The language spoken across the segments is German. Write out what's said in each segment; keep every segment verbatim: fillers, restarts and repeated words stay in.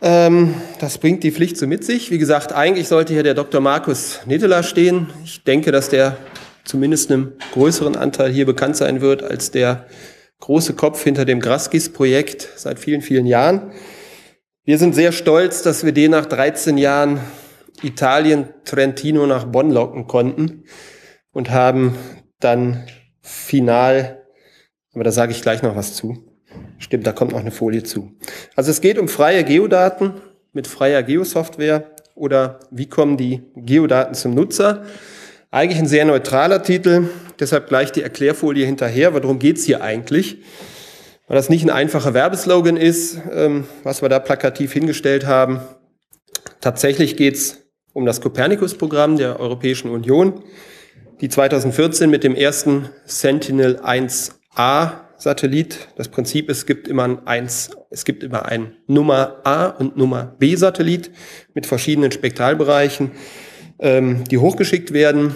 Ähm, das bringt die Pflicht so mit sich. Wie gesagt, eigentlich sollte hier der Doktor Markus Netteler stehen. Ich denke, dass der zumindest einem größeren Anteil hier bekannt sein wird als der große Kopf hinter dem Graskis-Projekt seit vielen, vielen Jahren. Wir sind sehr stolz, dass wir den nach dreizehn Jahren Italien, Trentino nach Bonn locken konnten und haben dann final, aber da sage ich gleich noch was zu. Stimmt, da kommt noch eine Folie zu. Also es geht um freie Geodaten mit freier Geosoftware oder wie kommen die Geodaten zum Nutzer? Eigentlich ein sehr neutraler Titel, deshalb gleich die Erklärfolie hinterher. Worum geht es hier eigentlich? Weil das nicht ein einfacher Werbeslogan ist, ähm, was wir da plakativ hingestellt haben. Tatsächlich geht es um das Copernicus-Programm der Europäischen Union, die zweitausendvierzehn mit dem ersten Sentinel eins A Satellit. Das Prinzip ist, es gibt immer ein eins, es gibt immer ein Nummer A und Nummer B Satellit mit verschiedenen Spektralbereichen, ähm, die hochgeschickt werden.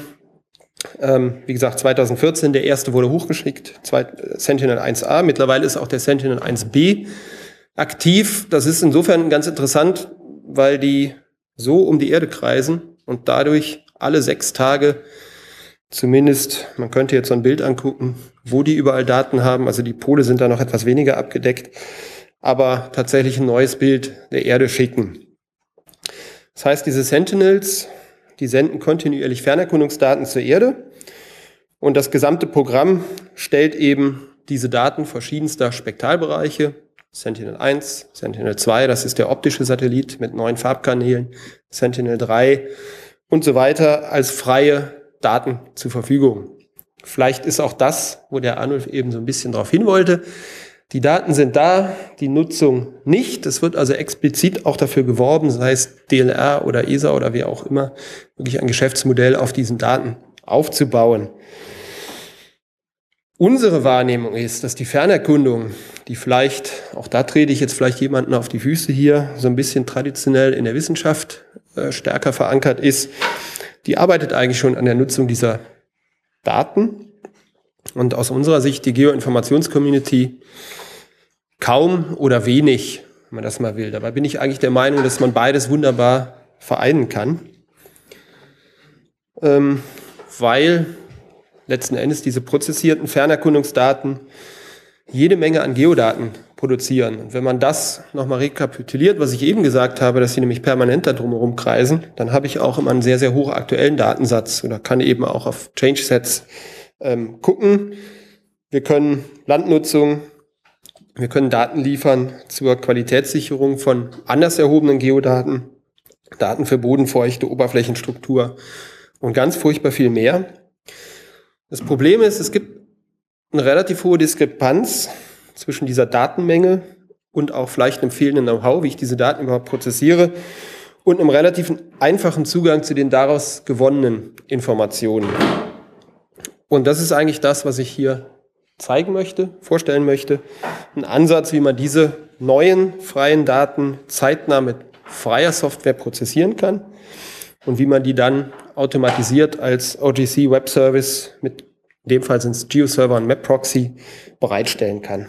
Ähm, wie gesagt, zweitausendvierzehn, der erste wurde hochgeschickt, zwei, Sentinel eins A. Mittlerweile ist auch der Sentinel eins B aktiv. Das ist insofern ganz interessant, weil die so um die Erde kreisen und dadurch alle sechs Tage zumindest, man könnte jetzt so ein Bild angucken, wo die überall Daten haben. Also die Pole sind da noch etwas weniger abgedeckt, aber tatsächlich ein neues Bild der Erde schicken. Das heißt, diese Sentinels, die senden kontinuierlich Fernerkundungsdaten zur Erde und das gesamte Programm stellt eben diese Daten verschiedenster Spektralbereiche, Sentinel eins, Sentinel zwei, das ist der optische Satellit mit neun Farbkanälen, Sentinel drei und so weiter, als freie Daten zur Verfügung. Vielleicht ist auch das, wo der Arnulf eben so ein bisschen drauf hin wollte. Die Daten sind da, die Nutzung nicht. Es wird also explizit auch dafür geworben, sei es D L R oder E S A oder wie auch immer, wirklich ein Geschäftsmodell auf diesen Daten aufzubauen. Unsere Wahrnehmung ist, dass die Fernerkundung, die vielleicht, auch da trete ich jetzt vielleicht jemanden auf die Füße hier, so ein bisschen traditionell in der Wissenschaft äh, stärker verankert ist, die arbeitet eigentlich schon an der Nutzung dieser Daten und aus unserer Sicht die Geoinformationscommunity kaum oder wenig, wenn man das mal will. Dabei bin ich eigentlich der Meinung, dass man beides wunderbar vereinen kann, ähm, weil letzten Endes diese prozessierten Fernerkundungsdaten jede Menge an Geodaten produzieren. Und wenn man das nochmal rekapituliert, was ich eben gesagt habe, dass sie nämlich permanent da drumherum kreisen, dann habe ich auch immer einen sehr, sehr hochaktuellen Datensatz oder kann eben auch auf Change-Sets ähm, gucken. Wir können Landnutzung, wir können Daten liefern zur Qualitätssicherung von anders erhobenen Geodaten, Daten für Bodenfeuchte, Oberflächenstruktur und ganz furchtbar viel mehr. Das Problem ist, es gibt eine relativ hohe Diskrepanz zwischen dieser Datenmenge und auch vielleicht einem fehlenden Know-how, wie ich diese Daten überhaupt prozessiere, und einem relativ einfachen Zugang zu den daraus gewonnenen Informationen. Und das ist eigentlich das, was ich hier zeigen möchte, vorstellen möchte. Ein Ansatz, wie man diese neuen freien Daten zeitnah mit freier Software prozessieren kann und wie man die dann automatisiert als O G C Web Service mit, in dem Fall sind es GeoServer und Map Proxy, bereitstellen kann.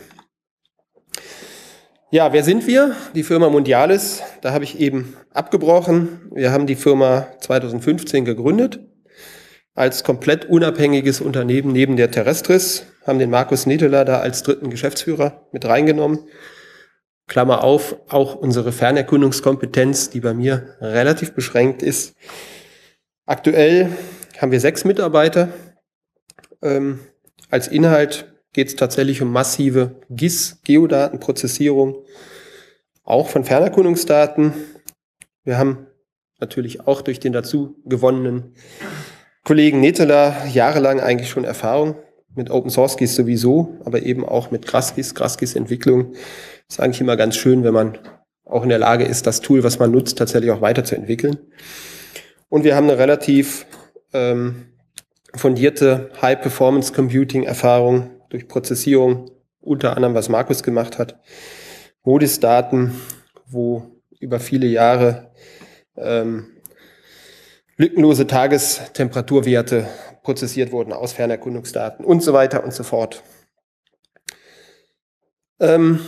Ja, wer sind wir? Die Firma Mundialis, da habe ich eben abgebrochen. Wir haben die Firma zweitausendfünfzehn gegründet als komplett unabhängiges Unternehmen neben der Terrestris, haben den Markus Netteler da als dritten Geschäftsführer mit reingenommen. Klammer auf, auch unsere Fernerkundungskompetenz, die bei mir relativ beschränkt ist. Aktuell haben wir sechs Mitarbeiter. Ähm, als Inhalt geht es tatsächlich um massive G I S-Geodatenprozessierung, auch von Fernerkundungsdaten. Wir haben natürlich auch durch den dazu gewonnenen Kollegen Netteler jahrelang eigentlich schon Erfahrung mit Open Source G I S sowieso, aber eben auch mit Graskis, Graskis Entwicklung. Ist eigentlich immer ganz schön, wenn man auch in der Lage ist, das Tool, was man nutzt, tatsächlich auch weiterzuentwickeln. Und wir haben eine relativ ähm, fundierte High-Performance-Computing-Erfahrung durch Prozessierung, unter anderem, was Markus gemacht hat. Modis-Daten, wo über viele Jahre ähm, lückenlose Tagestemperaturwerte prozessiert wurden aus Fernerkundungsdaten und so weiter und so fort. Ähm,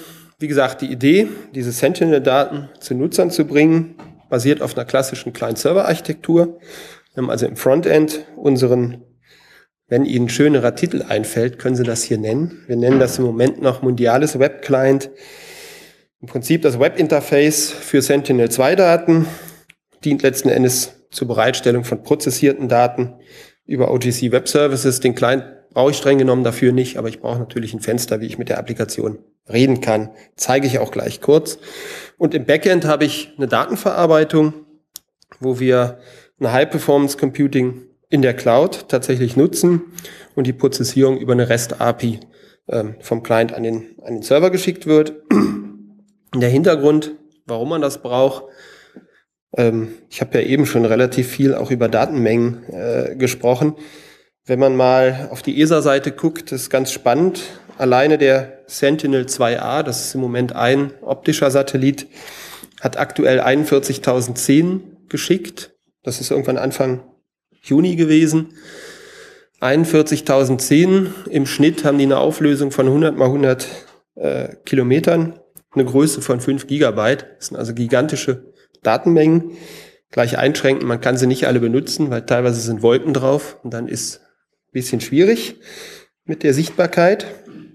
wie gesagt, die Idee, diese Sentinel-Daten zu Nutzern zu bringen, basiert auf einer klassischen Client-Server-Architektur. Wir haben also im Frontend unseren, wenn Ihnen ein schönerer Titel einfällt, können Sie das hier nennen. Wir nennen das im Moment noch Mundiales Web Client. Im Prinzip das Webinterface für Sentinel zwei Daten, dient letzten Endes zur Bereitstellung von prozessierten Daten über O T C Web Services. Den Client brauche ich streng genommen dafür nicht, aber ich brauche natürlich ein Fenster, wie ich mit der Applikation reden kann. Zeige ich auch gleich kurz. Und im Backend habe ich eine Datenverarbeitung, wo wir eine High-Performance Computing in der Cloud tatsächlich nutzen und die Prozessierung über eine REST-A P I ähm, vom Client an den, an den Server geschickt wird. Der Hintergrund, warum man das braucht, ähm, ich habe ja eben schon relativ viel auch über Datenmengen äh, gesprochen. Wenn man mal auf die E S A-Seite guckt, ist ganz spannend. Alleine der Sentinel zwei A, das ist im Moment ein optischer Satellit, hat aktuell einundvierzigtausend Szenen geschickt. Das ist irgendwann Anfang Juni gewesen. einundvierzigtausend Szenen. Im Schnitt haben die eine Auflösung von hundert mal hundert äh, Kilometern, eine Größe von fünf Gigabyte. Das sind also gigantische Datenmengen. Gleich einschränken, man kann sie nicht alle benutzen, weil teilweise sind Wolken drauf und dann ist ein bisschen schwierig mit der Sichtbarkeit.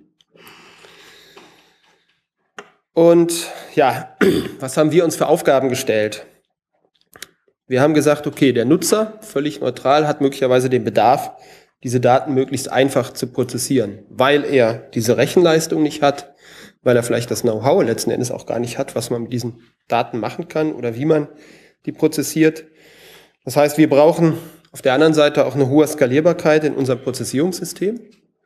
Und ja, was haben wir uns für Aufgaben gestellt? Wir haben gesagt, okay, der Nutzer, völlig neutral, hat möglicherweise den Bedarf, diese Daten möglichst einfach zu prozessieren, weil er diese Rechenleistung nicht hat, weil er vielleicht das Know-how letzten Endes auch gar nicht hat, was man mit diesen Daten machen kann oder wie man die prozessiert. Das heißt, wir brauchen auf der anderen Seite auch eine hohe Skalierbarkeit in unserem Prozessierungssystem.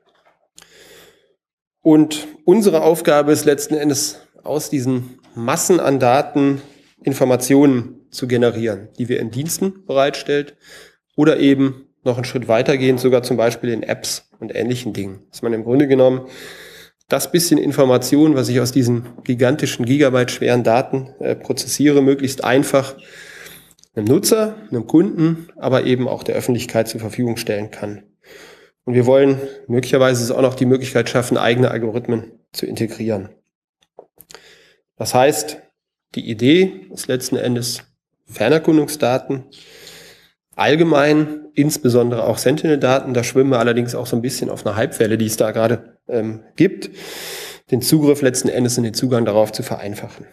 Und unsere Aufgabe ist letzten Endes, aus diesen Massen an Daten Informationen zu generieren, die wir in Diensten bereitstellt oder eben noch einen Schritt weitergehend, sogar zum Beispiel in Apps und ähnlichen Dingen. Dass man im Grunde genommen das bisschen Information, was ich aus diesen gigantischen, Gigabyte schweren Daten äh, prozessiere, möglichst einfach einem Nutzer, einem Kunden, aber eben auch der Öffentlichkeit zur Verfügung stellen kann. Und wir wollen möglicherweise auch noch die Möglichkeit schaffen, eigene Algorithmen zu integrieren. Das heißt, die Idee ist letzten Endes Fernerkundungsdaten, allgemein, insbesondere auch Sentinel-Daten, da schwimmen wir allerdings auch so ein bisschen auf einer Hypewelle, die es da gerade ähm, gibt, den Zugriff letzten Endes und den Zugang darauf zu vereinfachen.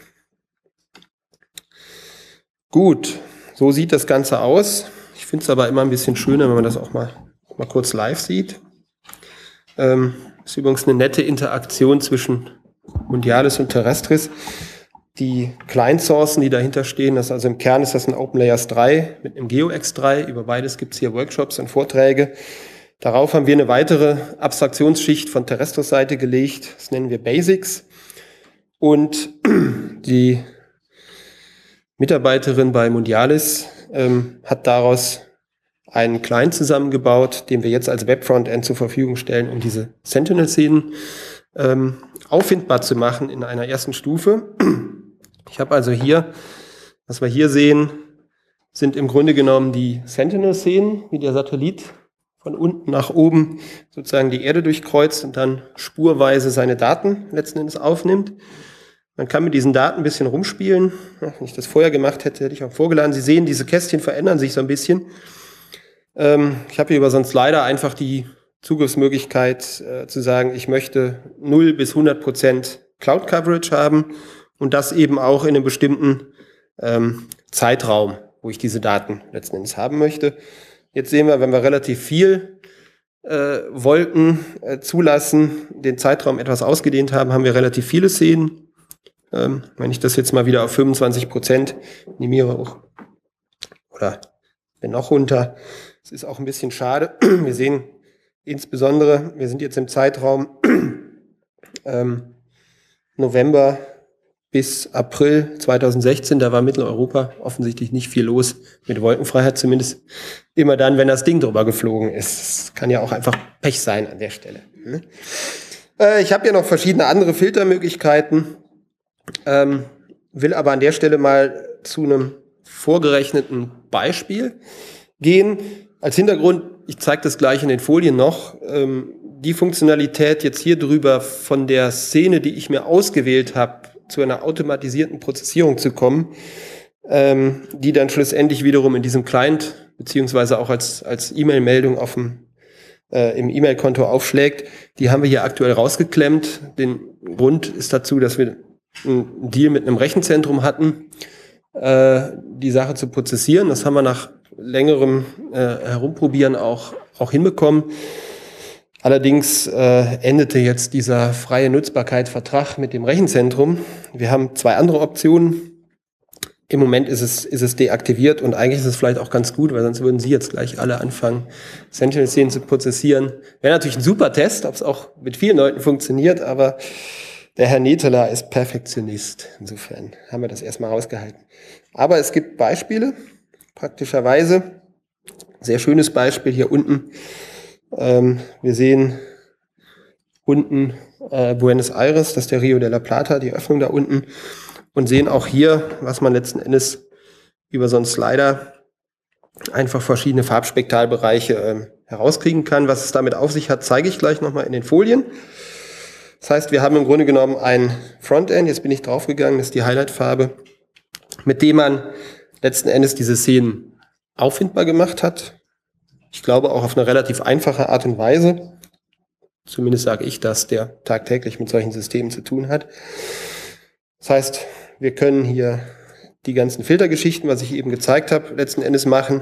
Gut, so sieht das Ganze aus. Ich finde es aber immer ein bisschen schöner, wenn man das auch mal, mal kurz live sieht. Ähm, ist übrigens eine nette Interaktion zwischen Mundiales und Terrestris. Die Client-Sourcen, die dahinter stehen, das also im Kern ist das ein OpenLayers drei mit einem GeoX drei. Über beides gibt es hier Workshops und Vorträge. Darauf haben wir eine weitere Abstraktionsschicht von Terrestris Seite gelegt. Das nennen wir Basics. Und die Mitarbeiterin bei Mundialis ähm, hat daraus einen Client zusammengebaut, den wir jetzt als Web-Frontend zur Verfügung stellen, um diese Sentinel-Szenen ähm, auffindbar zu machen in einer ersten Stufe. Ich habe also hier, was wir hier sehen, sind im Grunde genommen die Sentinel-Szenen, wie der Satellit von unten nach oben sozusagen die Erde durchkreuzt und dann spurweise seine Daten letzten Endes aufnimmt. Man kann mit diesen Daten ein bisschen rumspielen. Wenn ich das vorher gemacht hätte, hätte ich auch vorgeladen. Sie sehen, diese Kästchen verändern sich so ein bisschen. Ähm, ich habe hier über so einen Slider einfach die Zugriffsmöglichkeit äh, zu sagen, ich möchte null bis hundert Prozent Cloud Coverage haben und das eben auch in einem bestimmten ähm, Zeitraum, wo ich diese Daten letzten Endes haben möchte. Jetzt sehen wir, wenn wir relativ viel äh, Wolken äh, zulassen, den Zeitraum etwas ausgedehnt haben, haben wir relativ viele Szenen. Ähm, wenn ich das jetzt mal wieder auf fünfundzwanzig Prozent animiere auch, oder bin noch runter, das ist auch ein bisschen schade. Wir sehen insbesondere, wir sind jetzt im Zeitraum ähm, November bis April zweitausendsechzehn, da war Mitteleuropa offensichtlich nicht viel los mit Wolkenfreiheit, zumindest immer dann, wenn das Ding drüber geflogen ist. Das kann ja auch einfach Pech sein an der Stelle. Äh, ich habe ja noch verschiedene andere Filtermöglichkeiten, ähm, will aber an der Stelle mal zu einem vorgerechneten Beispiel gehen. Als Hintergrund, ich zeige das gleich in den Folien noch, ähm, die Funktionalität jetzt hier drüber von der Szene, die ich mir ausgewählt habe, zu einer automatisierten Prozessierung zu kommen, ähm, die dann schlussendlich wiederum in diesem Client beziehungsweise auch als, als E-Mail-Meldung auf dem, äh, im E-Mail-Konto aufschlägt, die haben wir hier aktuell rausgeklemmt. Den Grund ist dazu, dass wir einen Deal mit einem Rechenzentrum hatten, äh, die Sache zu prozessieren. Das haben wir nach längerem äh, Herumprobieren auch, auch hinbekommen. Allerdings äh, endete jetzt dieser freie Nutzbarkeitsvertrag mit dem Rechenzentrum. Wir haben zwei andere Optionen. Im Moment ist es, ist es deaktiviert und eigentlich ist es vielleicht auch ganz gut, weil sonst würden Sie jetzt gleich alle anfangen, Sentinel-Szenen zu prozessieren. Wäre natürlich ein super Test, ob es auch mit vielen Leuten funktioniert, aber der Herr Neteler ist Perfektionist. Insofern haben wir das erstmal rausgehalten. Aber es gibt Beispiele, praktischerweise. Sehr schönes Beispiel hier unten. Ähm, wir sehen unten äh, Buenos Aires, das ist der Rio de la Plata, die Öffnung da unten. Und sehen auch hier, was man letzten Endes über so einen Slider einfach verschiedene Farbspektralbereiche äh, herauskriegen kann. Was es damit auf sich hat, zeige ich gleich nochmal in den Folien. Das heißt, wir haben im Grunde genommen ein Frontend, jetzt bin ich draufgegangen, das ist die Highlight-Farbe, mit dem man letzten Endes diese Szenen auffindbar gemacht hat. Ich glaube auch auf eine relativ einfache Art und Weise. Zumindest sage ich das, der tagtäglich mit solchen Systemen zu tun hat. Das heißt, wir können hier die ganzen Filtergeschichten, was ich eben gezeigt habe, letzten Endes machen.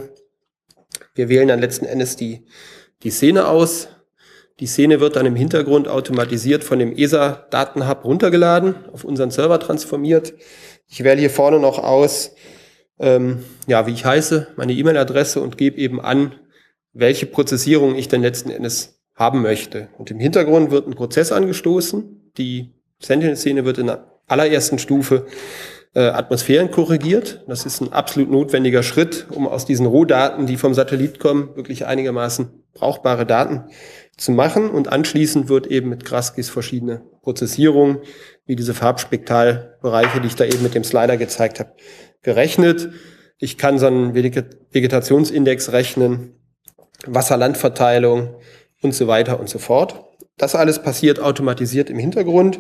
Wir wählen dann letzten Endes die, die Szene aus. Die Szene wird dann im Hintergrund automatisiert von dem E S A-Datenhub runtergeladen, auf unseren Server transformiert. Ich wähle hier vorne noch aus, ähm, ja, wie ich heiße, meine E-Mail-Adresse und gebe eben an, welche Prozessierung ich denn letzten Endes haben möchte. Und im Hintergrund wird ein Prozess angestoßen. Die Sentinel-Szene wird in der allerersten Stufe äh, Atmosphären korrigiert. Das ist ein absolut notwendiger Schritt, um aus diesen Rohdaten, die vom Satellit kommen, wirklich einigermaßen brauchbare Daten zu machen. Und anschließend wird eben mit Graskis verschiedene Prozessierungen, wie diese Farbspektralbereiche, die ich da eben mit dem Slider gezeigt habe, gerechnet. Ich kann so einen Vegetationsindex rechnen, Wasser-Land-Verteilung und so weiter und so fort. Das alles passiert automatisiert im Hintergrund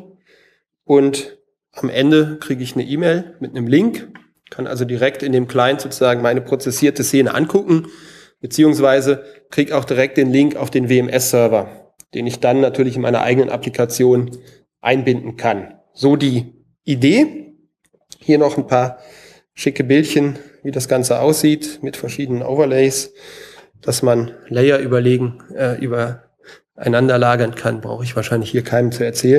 und am Ende kriege ich eine E-Mail mit einem Link, kann also direkt in dem Client sozusagen meine prozessierte Szene angucken, beziehungsweise kriege auch direkt den Link auf den W M S-Server, den ich dann natürlich in meiner eigenen Applikation einbinden kann. So die Idee. Hier noch ein paar schicke Bildchen, wie das Ganze aussieht, mit verschiedenen Overlays, dass man Layer überlegen, äh, übereinander lagern kann, brauche ich wahrscheinlich hier keinem zu erzählen.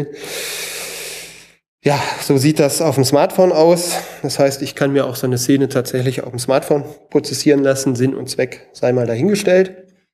Ja, so sieht das auf dem Smartphone aus. Das heißt, ich kann mir auch so eine Szene tatsächlich auf dem Smartphone prozessieren lassen. Sinn und Zweck sei mal dahingestellt.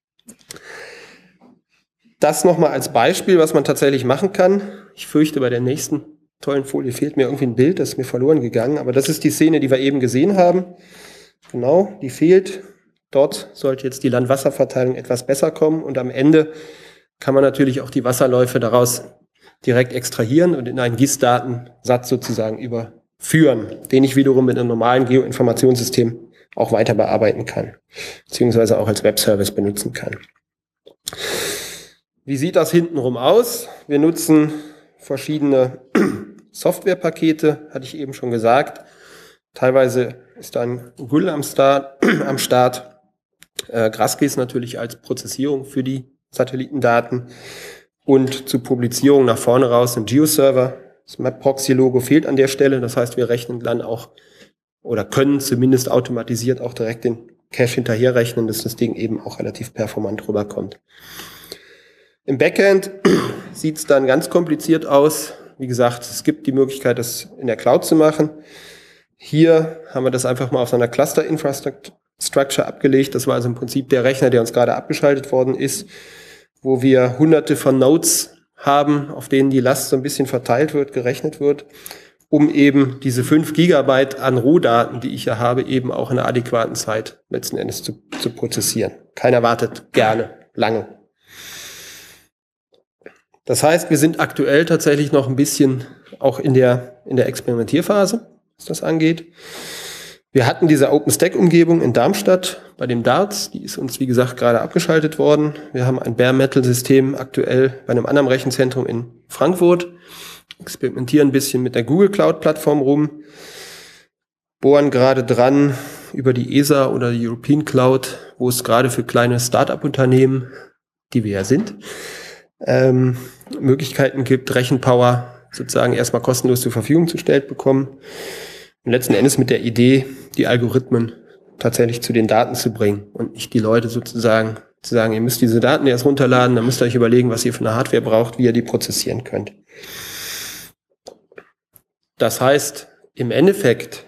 Das nochmal als Beispiel, was man tatsächlich machen kann. Ich fürchte, bei der nächsten tollen Folie fehlt mir irgendwie ein Bild, das ist mir verloren gegangen. Aber das ist die Szene, die wir eben gesehen haben. Genau, die fehlt. Dort sollte jetzt die Land-Wasser-Verteilung etwas besser kommen. Und am Ende kann man natürlich auch die Wasserläufe daraus direkt extrahieren und in einen G I S-Datensatz sozusagen überführen, den ich wiederum mit einem normalen Geoinformationssystem auch weiter bearbeiten kann, beziehungsweise auch als Webservice benutzen kann. Wie sieht das hintenrum aus? Wir nutzen verschiedene Softwarepakete, hatte ich eben schon gesagt. Teilweise ist dann Google am Start. Am Start. Äh, Graskis natürlich als Prozessierung für die Satellitendaten. Und zur Publizierung nach vorne raus ein Geo-Server. Das Map-Proxy-Logo fehlt an der Stelle. Das heißt, wir rechnen dann auch oder können zumindest automatisiert auch direkt den Cache hinterherrechnen, dass das Ding eben auch relativ performant rüberkommt. Im Backend sieht es dann ganz kompliziert aus. Wie gesagt, es gibt die Möglichkeit, das in der Cloud zu machen. Hier haben wir das einfach mal auf so einer Cluster-Infrastructure abgelegt. Das war also im Prinzip der Rechner, der uns gerade abgeschaltet worden ist, wo wir hunderte von Nodes haben, auf denen die Last so ein bisschen verteilt wird, gerechnet wird, um eben diese fünf Gigabyte an Rohdaten, die ich ja habe, eben auch in einer adäquaten Zeit letzten Endes zu, zu prozessieren. Keiner wartet gerne lange. Das heißt, wir sind aktuell tatsächlich noch ein bisschen auch in der, in der Experimentierphase, was das angeht. Wir hatten diese OpenStack-Umgebung in Darmstadt bei dem Darts, die ist uns, wie gesagt, gerade abgeschaltet worden. Wir haben ein Bare-Metal-System aktuell bei einem anderen Rechenzentrum in Frankfurt, experimentieren ein bisschen mit der Google Cloud-Plattform rum, bohren gerade dran über die E S A oder die European Cloud, wo es gerade für kleine Start-up-Unternehmen, die wir ja sind, ähm, Möglichkeiten gibt, Rechenpower sozusagen erstmal kostenlos zur Verfügung gestellt bekommen. Und letzten Endes mit der Idee, die Algorithmen tatsächlich zu den Daten zu bringen und nicht die Leute sozusagen zu sagen, ihr müsst diese Daten erst runterladen, dann müsst ihr euch überlegen, was ihr für eine Hardware braucht, wie ihr die prozessieren könnt. Das heißt, im Endeffekt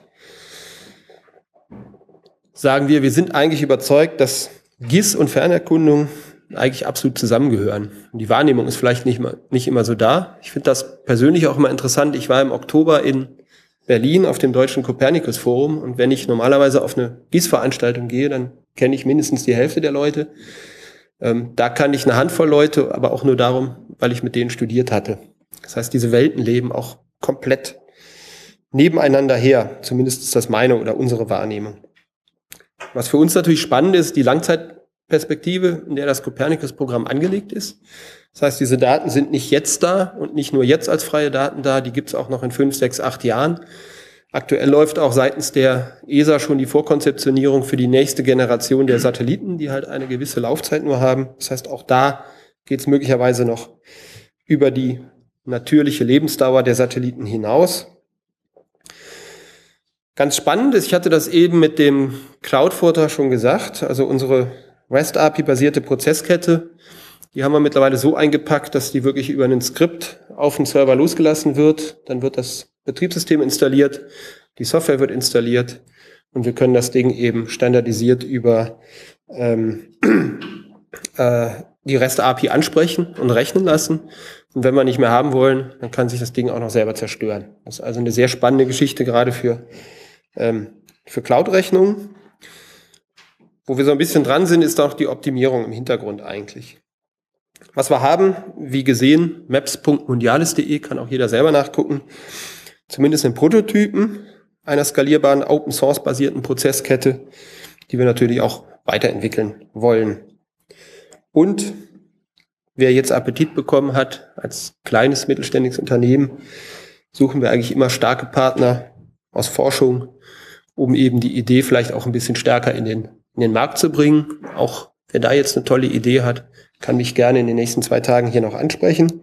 sagen wir, wir sind eigentlich überzeugt, dass G I S und Fernerkundung eigentlich absolut zusammengehören. Und die Wahrnehmung ist vielleicht nicht, mal, nicht immer so da. Ich finde das persönlich auch immer interessant. Ich war im Oktober in Berlin auf dem Deutschen Kopernikus-Forum und wenn ich normalerweise auf eine G I S-Veranstaltung gehe, dann kenne ich mindestens die Hälfte der Leute. Ähm, da kann ich eine Handvoll Leute, aber auch nur darum, weil ich mit denen studiert hatte. Das heißt, diese Welten leben auch komplett nebeneinander her. Zumindest ist das meine oder unsere Wahrnehmung. Was für uns natürlich spannend ist, die Langzeitperspektive, in der das Kopernikus-Programm angelegt ist. Das heißt, diese Daten sind nicht jetzt da und nicht nur jetzt als freie Daten da, die gibt es auch noch in fünf, sechs, acht Jahren. Aktuell läuft auch seitens der E S A schon die Vorkonzeptionierung für die nächste Generation der Satelliten, die halt eine gewisse Laufzeit nur haben. Das heißt, auch da geht es möglicherweise noch über die natürliche Lebensdauer der Satelliten hinaus. Ganz spannend ist, ich hatte das eben mit dem Cloud-Vortrag schon gesagt, also unsere REST-A P I-basierte Prozesskette, die haben wir mittlerweile so eingepackt, dass die wirklich über einen Skript auf den Server losgelassen wird. Dann wird das Betriebssystem installiert, die Software wird installiert und wir können das Ding eben standardisiert über ähm, äh, die REST-A P I ansprechen und rechnen lassen. Und wenn wir nicht mehr haben wollen, dann kann sich das Ding auch noch selber zerstören. Das ist also eine sehr spannende Geschichte, gerade für, ähm, für Cloud-Rechnungen. Wo wir so ein bisschen dran sind, ist auch die Optimierung im Hintergrund eigentlich. Was wir haben, wie gesehen, maps punkt mundiales punkt de, kann auch jeder selber nachgucken, zumindest in Prototypen einer skalierbaren Open-Source-basierten Prozesskette, die wir natürlich auch weiterentwickeln wollen. Und wer jetzt Appetit bekommen hat, als kleines mittelständisches Unternehmen, suchen wir eigentlich immer starke Partner aus Forschung, um eben die Idee vielleicht auch ein bisschen stärker in den, in den Markt zu bringen. Auch wer da jetzt eine tolle Idee hat, kann mich gerne in den nächsten zwei Tagen hier noch ansprechen.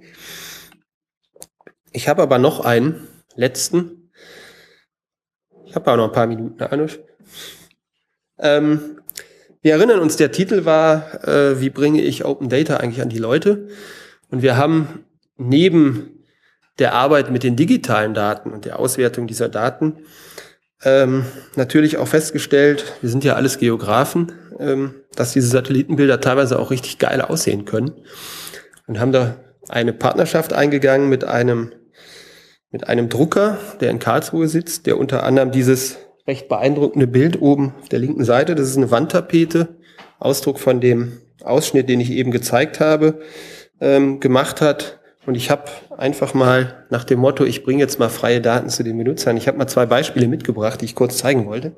Ich habe aber noch einen, letzten. Ich habe auch noch ein paar Minuten, Anusch. Ähm, wir erinnern uns, der Titel war, äh, wie bringe ich Open Data eigentlich an die Leute? Und wir haben neben der Arbeit mit den digitalen Daten und der Auswertung dieser Daten ähm, natürlich auch festgestellt, wir sind ja alles Geografen, ähm, dass diese Satellitenbilder teilweise auch richtig geil aussehen können. Und haben da eine Partnerschaft eingegangen mit einem, mit einem Drucker, der in Karlsruhe sitzt, der unter anderem dieses recht beeindruckende Bild oben auf der linken Seite, das ist eine Wandtapete, Ausdruck von dem Ausschnitt, den ich eben gezeigt habe, ähm, gemacht hat. Und ich habe einfach mal nach dem Motto, ich bringe jetzt mal freie Daten zu den Benutzern, ich habe mal zwei Beispiele mitgebracht, die ich kurz zeigen wollte.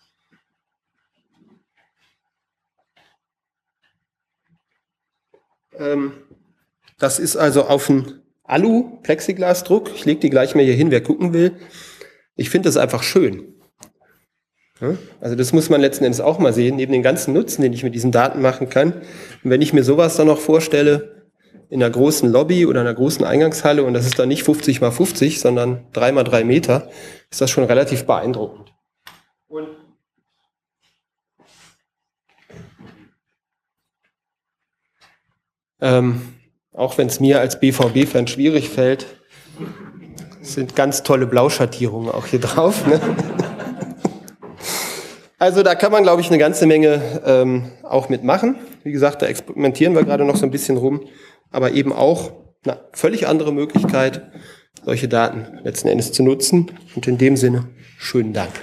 Ähm, das ist also auf einen Alu-Plexiglas-Druck. Ich lege die gleich mal hier hin, wer gucken will. Ich finde das einfach schön. Ja? Also das muss man letzten Endes auch mal sehen, neben den ganzen Nutzen, den ich mit diesen Daten machen kann. Und wenn ich mir sowas dann noch vorstelle, in einer großen Lobby oder einer großen Eingangshalle, und das ist dann nicht fünfzig mal fünfzig, sondern drei mal drei Meter, ist das schon relativ beeindruckend. Und ähm, auch wenn es mir als B V B-Fan schwierig fällt, sind ganz tolle Blauschattierungen auch hier drauf. Ne? Also da kann man, glaube ich, eine ganze Menge ähm, auch mitmachen. Wie gesagt, da experimentieren wir gerade noch so ein bisschen rum, aber eben auch eine völlig andere Möglichkeit, solche Daten letzten Endes zu nutzen. Und in dem Sinne, schönen Dank.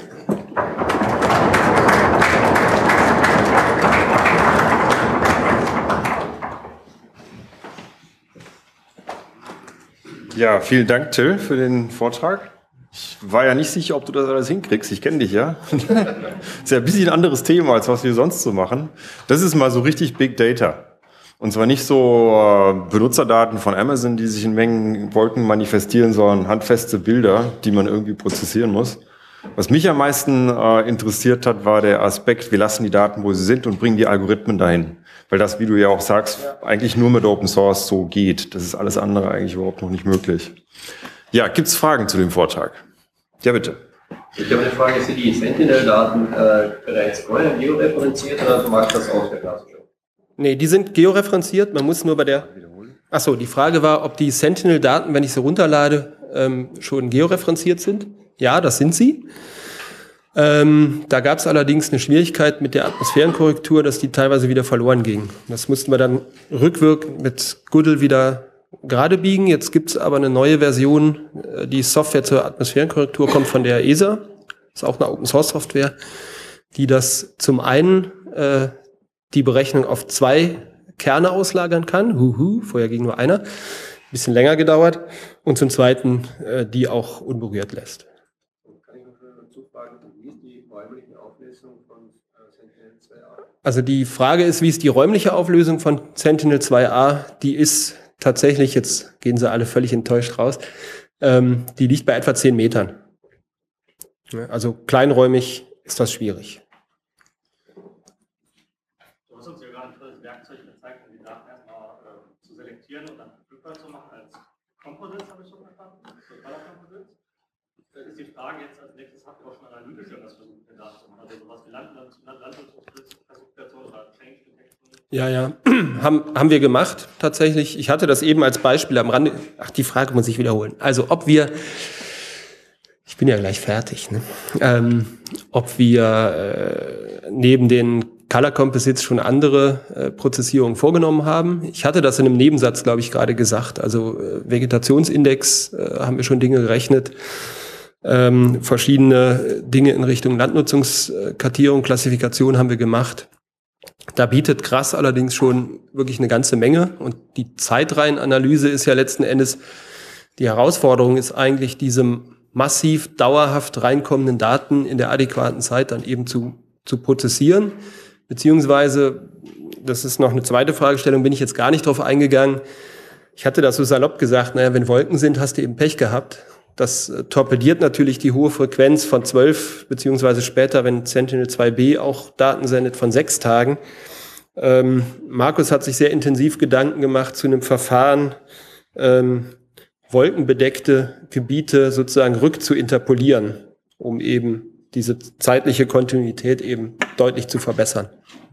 Ja, vielen Dank, Till, für den Vortrag. Ich war ja nicht sicher, ob du das alles hinkriegst. Ich kenne dich ja. Ist ja ein bisschen ein anderes Thema, als was wir sonst so machen. Das ist mal so richtig Big Data. Und zwar nicht so äh, Benutzerdaten von Amazon, die sich in Mengen Wolken manifestieren, sondern handfeste Bilder, die man irgendwie prozessieren muss. Was mich am meisten äh, interessiert hat, war der Aspekt, wir lassen die Daten, wo sie sind und bringen die Algorithmen dahin. Weil das, wie du ja auch sagst, ja. eigentlich nur mit Open Source so geht. Das ist alles andere eigentlich überhaupt noch nicht möglich. Ja, gibt's Fragen zu dem Vortrag? Ja, bitte. Ich habe eine Frage, sind die Sentinel-Daten äh, bereits vorher georeferenziert oder macht das auch der klassische? Nee, die sind georeferenziert, man muss nur bei der... Achso, die Frage war, ob die Sentinel-Daten, wenn ich sie runterlade, ähm, schon georeferenziert sind. Ja, das sind sie. Ähm, da gab es allerdings eine Schwierigkeit mit der Atmosphärenkorrektur, dass die teilweise wieder verloren ging. Das mussten wir dann rückwirkend mit Goodle wieder gerade biegen. Jetzt gibt es aber eine neue Version, die Software zur Atmosphärenkorrektur kommt von der E S A. Ist auch eine Open-Source-Software, die das zum einen äh, die Berechnung auf zwei Kerne auslagern kann. Huhu, vorher ging nur einer. Ein bisschen länger gedauert. Und zum zweiten äh, die auch unberührt lässt. Kann ich noch dazu fragen, wie ist die räumliche Auflösung von Sentinel zwei A? Also die Frage ist, wie ist die räumliche Auflösung von Sentinel zwei A? Die ist tatsächlich, jetzt gehen sie alle völlig enttäuscht raus, ähm, die liegt bei etwa zehn Metern. Also kleinräumig ist das schwierig. Du hast uns ja gerade ein tolles Werkzeug gezeigt, um die Daten erstmal äh, zu selektieren und dann verfügbar zu machen als Composites, habe ich schon verstanden, so Color Composites. Da ist die Frage jetzt als nächstes, habt ihr auch schon analytisch irgendwas versucht, mit den Daten zu machen? Also sowas wie Landnutzungsklassifikation oder Change Detection? Ja, ja, haben, haben wir gemacht, tatsächlich. Ich hatte das eben als Beispiel am Rande. Ach, die Frage muss ich wiederholen. Also, ob wir, ich bin ja gleich fertig, ne? ähm, ob wir äh, neben den Color Composites schon andere äh, Prozessierungen vorgenommen haben. Ich hatte das in einem Nebensatz, glaube ich, gerade gesagt. Also, äh, Vegetationsindex äh, haben wir schon Dinge gerechnet. Ähm, verschiedene Dinge in Richtung Landnutzungskartierung, Klassifikation haben wir gemacht. Da bietet G R A S allerdings schon wirklich eine ganze Menge. Und die Zeitreihenanalyse ist ja letzten Endes, die Herausforderung ist eigentlich, diese massiv dauerhaft reinkommenden Daten in der adäquaten Zeit dann eben zu, zu prozessieren. Beziehungsweise, das ist noch eine zweite Fragestellung, bin ich jetzt gar nicht drauf eingegangen. Ich hatte das so salopp gesagt, naja, wenn Wolken sind, hast du eben Pech gehabt. Das torpediert natürlich die hohe Frequenz von zwölf, beziehungsweise später, wenn Sentinel zwei B auch Daten sendet, von sechs Tagen. Ähm, Markus hat sich sehr intensiv Gedanken gemacht zu einem Verfahren, ähm, wolkenbedeckte Gebiete sozusagen rückzuinterpolieren, um eben diese zeitliche Kontinuität eben deutlich zu verbessern.